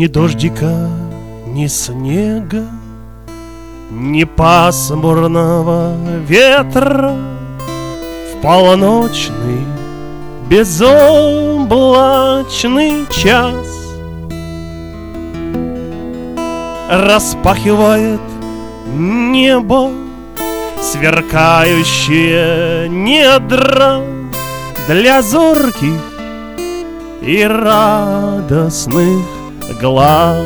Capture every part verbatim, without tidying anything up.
Ни дождика, ни снега, ни пасмурного ветра. В полночный безоблачный час распахивает небо сверкающие недра для зорких и радостных глаз.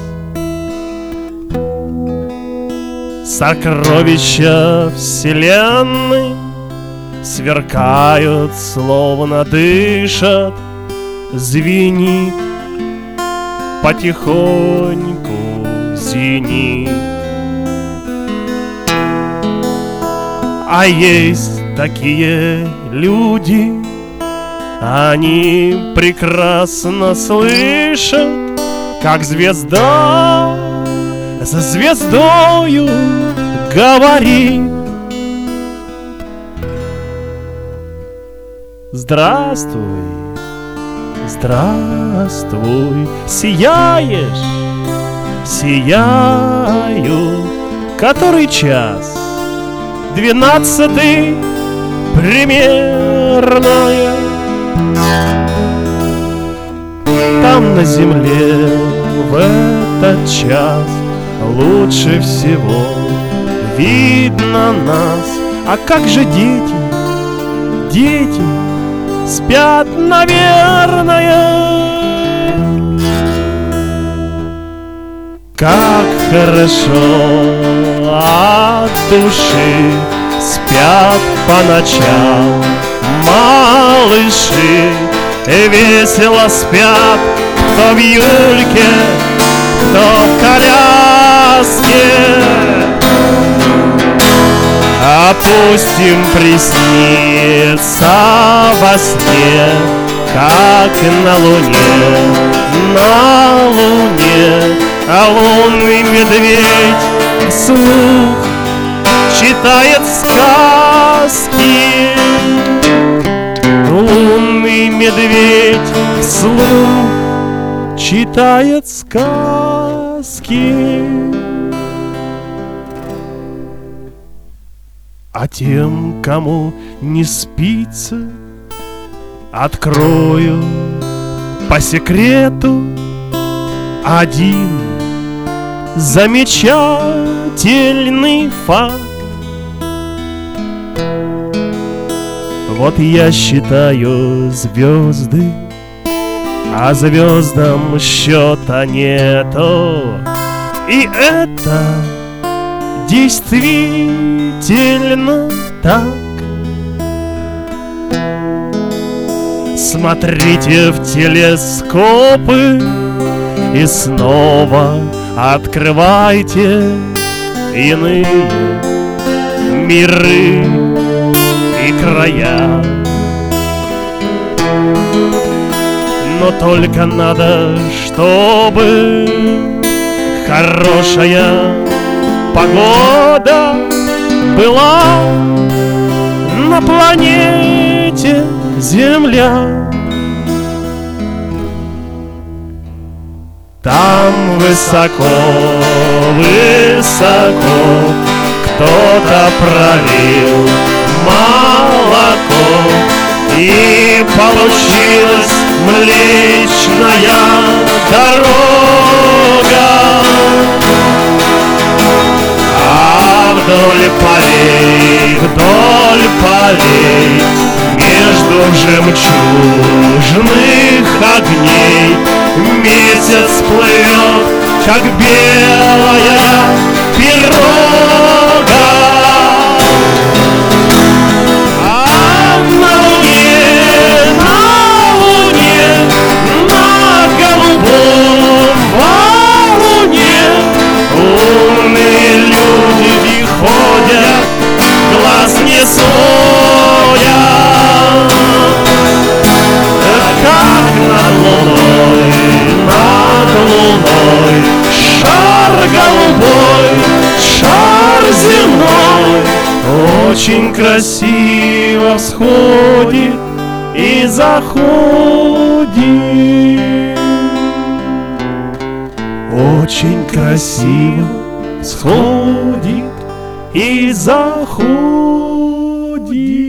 Сокровища вселенной сверкают, словно дышат, звенит потихоньку зенит. А есть такие люди, они прекрасно слышат, как звезда за звездою говорит: здравствуй, здравствуй, сияешь, сияю. Который час? Двенадцатый примерное. Там на земле в этот час лучше всего видно нас. А как же дети? Дети спят, наверное. Как хорошо от души спят по ночам малыши. Весело спят, кто в юльке, кто в коляске. А пусть им приснится во сне, как на луне, на луне. А лунный медведь вслух читает сказки. Лунный медведь вслух читает сказки. А тем, кому не спится, открою по секрету один замечательный факт. Вот я считаю звезды, а звездам счета нету. И это действительно так. Смотрите в телескопы и снова открывайте иные миры и края. Но только надо, чтобы хорошая погода была на планете Земля. Там высоко, высоко кто-то пролил молоко, и получилась Млечная дорога. А вдоль полей, вдоль полей, между жемчужных огней месяц плывет, как белая пирога. А на луне, на луне, на голубом валуне умные люди ходят, глаз не сводят. Как над луной, над луной шар голубой, шар земной очень красиво всходит и заходит. очень красиво всходит и заходит.